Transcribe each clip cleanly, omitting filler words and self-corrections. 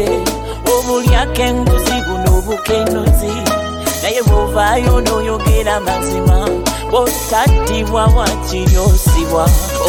obulyako enguzi buno obukenozi naye bwovaayo n'oyogera mazima bw'otattibwa wakiryosibwa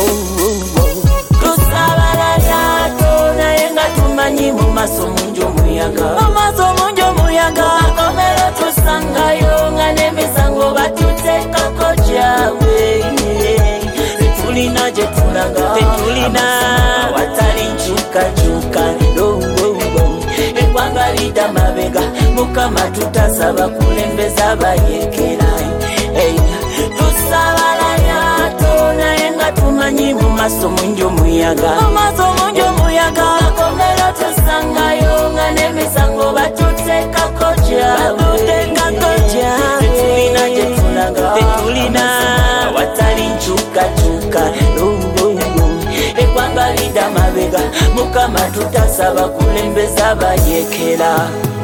tusabala lyato naye nga tumanyi mu maaso mungi omuyaga akomero tusangayo nga n'emisango batuteekako gyawe tetulina gye tulaga tetulina watali nkyukakyuka eggwanga lidda mabega mukama tutasaba kulembeza bayekera tusabala lyato naye nga tumanyi mu maaso mungi omuyaga akomero tusangayo nga n'emisango batuteekako gyawe tetulina gye tulaga tetulina watali nkyukakyuka eggwanga lidda mabega mukama tutasaba kulembeza bayekera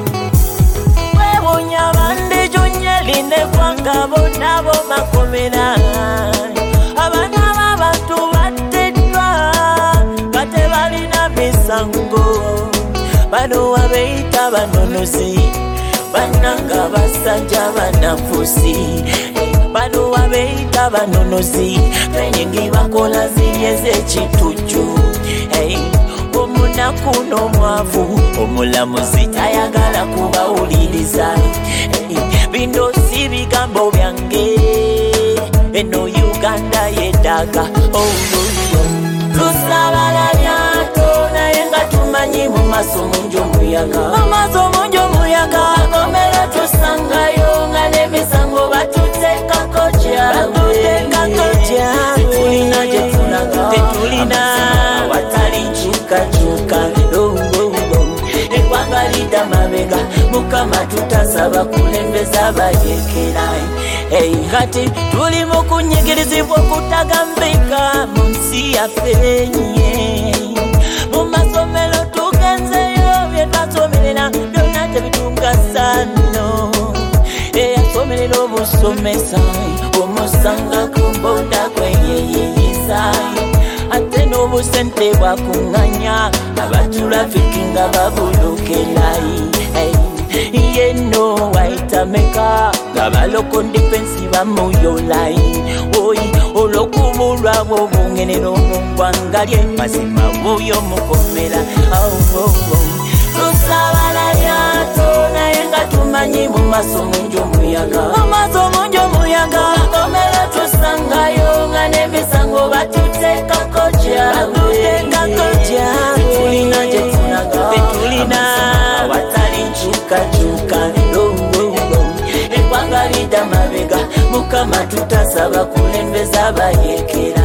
wewunya bandijunya linekwanga bonabo makomera abaana b'abantu batteddwa nga tebalina misango bano wabeeyita banonozi bannanga basajja bannafusi bano wabeeyita banonozi benyingi bakola ziri ez'ekitujju omunaku n'omwavu omulamuzi tayagala kubawuliriza bino si bigambo byange eno Uganda yeddaaga tusabala lyato naye nga tumanyi mu maaso mungi omuyaga akomero tusangayo nga n'emisango batuteekako gyawe tetulina gye tulaga tetulina watali nkyukakyuka eggwanga lidda mabega mukama tutasaba kulembeza bayekera kati tuli mu kunyigirizibwa okutagambika mu nsi yaffe mu masomero tugenzeyo bye twasomerera byonna tebitugasa nno eyasomerera obusomesa omusanga ku mboda kweyeyeyisa ate n'obusente bwakuŋŋanya abatulafiki nga babulokerayi yeno waitameka nga balokondi pensi bamuyolayi oyi olw'okubulwa bw'obungenero mu ggwanga lye mazima buyo mukomera tusabala lyato naye nga tumanyi mu maaso mungi omuyaga akomero tusangayo nga n'emisango batuteekako gyawe tetulina gye tulaga tetulina watali nkyukakyuka eggwanga lidda mabega mukama tutasaba kulembeza bayekera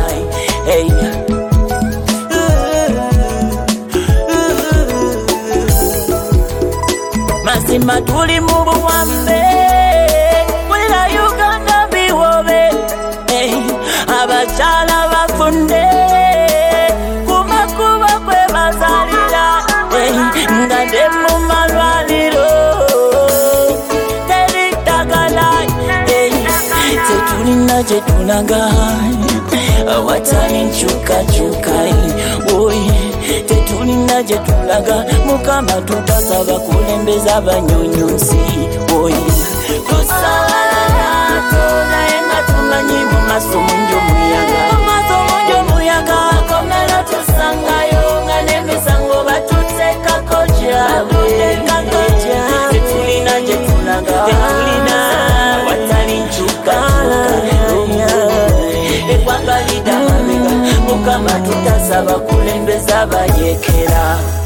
mazima tuli mu buwambe kulira Uganda biwobe abakyala bafunde kumakuba kwe bazalira nga nde mu malwaliro teritagala tetulina gye tulaga awatali nkyukakyuka tetulina gye tulaga mukama tutasaba kulembeza abanyonyonsi tusabala lyato naye nga tumanyi mu maaso mungi omuyaga akomero tusangayo nga n'emisango batuteekako gyawe tetulina gye tulaga tetulina watali nkyukakyuka eggwanga lidda mabega mukama tutasaba kulembeza bayekera